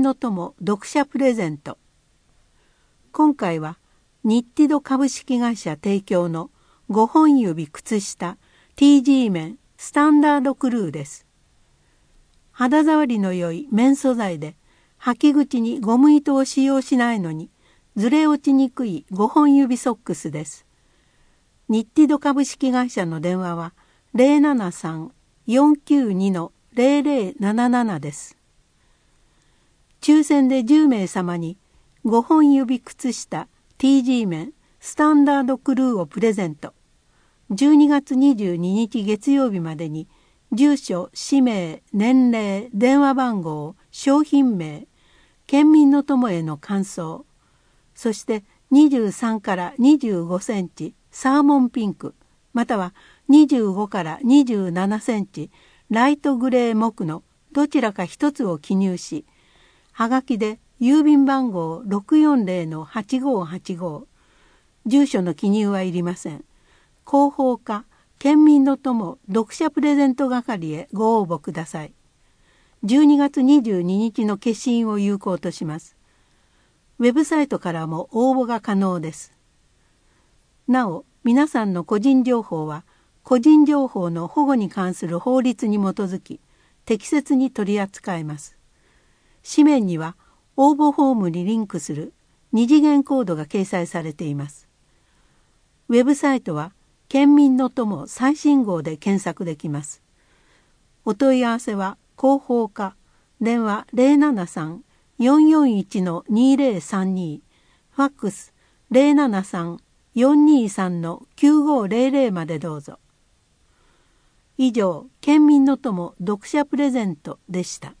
民の友読者プレゼント。今回はニッティド株式会社提供の5本指靴下 TG 綿スタンダードクルーです。肌触りの良い綿素材で、履き口にゴム糸を使用しないのにずれ落ちにくい5本指ソックスです。ニッティド株式会社の電話は 073-492-0077 です。抽選で10名様に5本指靴下 TG 綿スタンダードクルーをプレゼント。12月22日月曜日までに住所、氏名、年齢、電話番号、商品名、県民の友への感想、そして23から25センチサーモンピンク、または25から27センチライトグレー木のどちらか一つを記入し、はがきで郵便番号 640-8585、住所の記入はいりません。広報課県民の友読者プレゼント係へご応募ください。12月22日の消印を有効とします。ウェブサイトからも応募が可能です。なお、皆さんの個人情報は個人情報の保護に関する法律に基づき適切に取り扱います。紙面には応募フォームにリンクする2次元コードが掲載されています。ウェブサイトは県民の友最新号で検索できます。お問い合わせは広報課、電話 073-441-2032、ファックス 073-423-9500 までどうぞ。以上、県民の友読者プレゼントでした。